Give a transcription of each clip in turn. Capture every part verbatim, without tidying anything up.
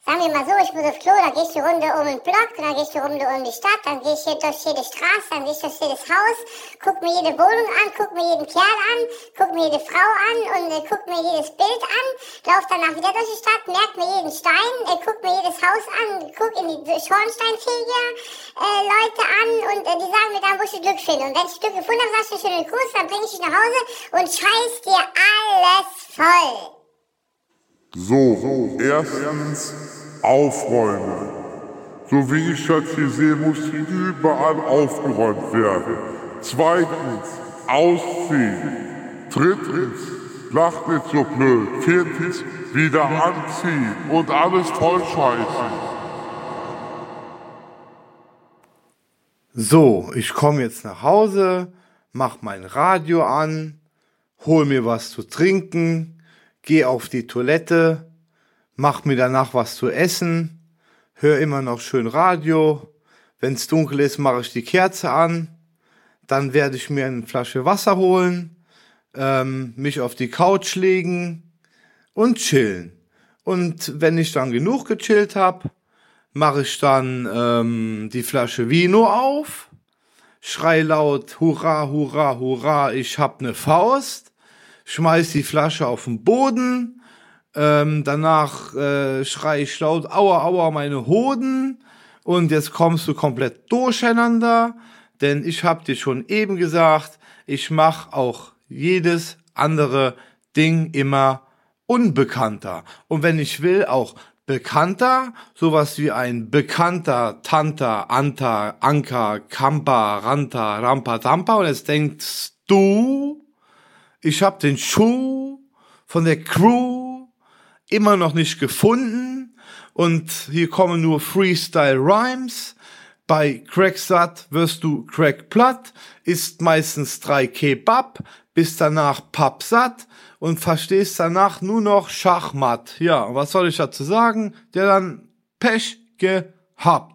sagen wir mal so, ich muss aufs Klo, dann gehst du eine Runde um den Block, dann gehst du eine Runde um die Stadt, dann gehst du durch jede Straße, dann gehst du durch jedes Haus, guck mir jede Wohnung an, guck mir jeden Kerl an, guck mir jede Frau an und äh, guck mir jedes Bild an, lauf danach wieder durch die Stadt, merk mir jeden Stein, äh, guck mir jedes Haus an, guck in die Schornsteinfeger äh, Leute an und äh, die sagen mir dann, wo ich Glück finde. Und wenn ich Glück gefunden habe, sagst du schönen Gruß, dann bring ich dich nach Hause und scheiß dir alles voll. So, erstens aufräumen. So wie ich das hier sehe, muss hier überall aufgeräumt werden. Zweitens, ausziehen. Drittens, lacht nicht so blöd. Viertens, wieder anziehen und alles vollscheißen. So, ich komme jetzt nach Hause, mach mein Radio an, hol mir was zu trinken, geh auf die Toilette, mach mir danach was zu essen, hör immer noch schön Radio. Wenn's dunkel ist, mache ich die Kerze an. Dann werde ich mir eine Flasche Wasser holen, ähm, mich auf die Couch legen und chillen. Und wenn ich dann genug gechillt habe, mache ich dann ähm, die Flasche Vino auf, schrei laut Hurra, Hurra, Hurra, ich hab ne Faust, schmeiß die Flasche auf den Boden, ähm, danach äh, schrei ich laut Aua, Aua, meine Hoden und jetzt kommst du komplett durcheinander, denn ich hab dir schon eben gesagt, ich mach auch jedes andere Ding immer unbekannter und wenn ich will auch bekannter, sowas wie ein bekannter Tanta, Anta, Anka, Kampa, Ranta, Rampa, Tampa und jetzt denkst du, ich hab den Schuh von der Crew immer noch nicht gefunden und hier kommen nur Freestyle Rhymes. Bei Cracksat wirst du crackplatt, isst meistens drei Kebab, bist danach pappsatt und verstehst danach nur noch Schachmatt. Ja, was soll ich dazu sagen? Der dann Pech gehabt.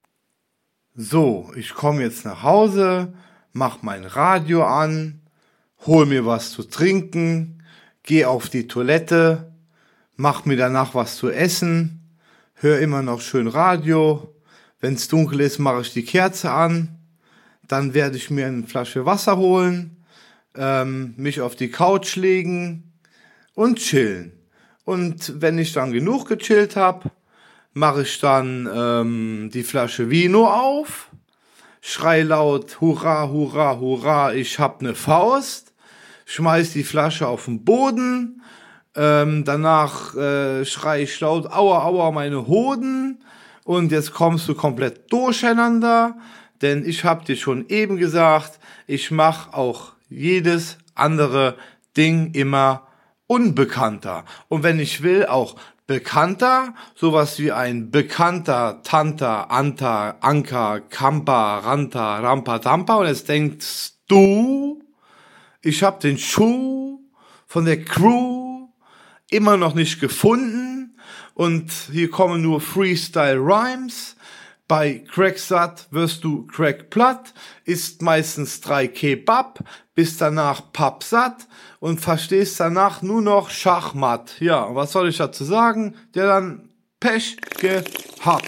So, ich komme jetzt nach Hause, mach mein Radio an, hol mir was zu trinken, geh auf die Toilette, mach mir danach was zu essen, hör immer noch schön Radio. Wenn's dunkel ist, mache ich die Kerze an. Dann werde ich mir eine Flasche Wasser holen, ähm, mich auf die Couch legen und chillen. Und wenn ich dann genug gechillt habe, mache ich dann ähm, die Flasche Vino auf, schrei laut Hurra, Hurra, Hurra, ich hab ne Faust, schmeiß die Flasche auf den Boden, ähm, danach äh, schrei ich laut Aua, Aua, meine Hoden und jetzt kommst du komplett durcheinander, denn ich hab dir schon eben gesagt, ich mach auch jedes andere Ding immer unbekannter. Und wenn ich will, auch bekannter, sowas wie ein bekannter Tanta, Anta, Anka, Kampa, Ranta, Rampa, Tampa und jetzt denkst du, ich hab den Schuh von der Crew immer noch nicht gefunden und hier kommen nur Freestyle Rhymes. Bei Cracksat wirst du crackplatt, isst meistens drei Kebab, bist danach pappsatt und verstehst danach nur noch Schachmatt. Ja, was soll ich dazu sagen? Der dann Pech gehabt.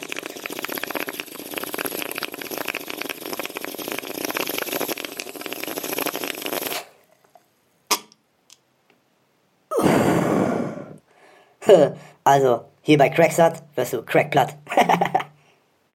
Also, hier bei Cracksat wirst du crackplatt.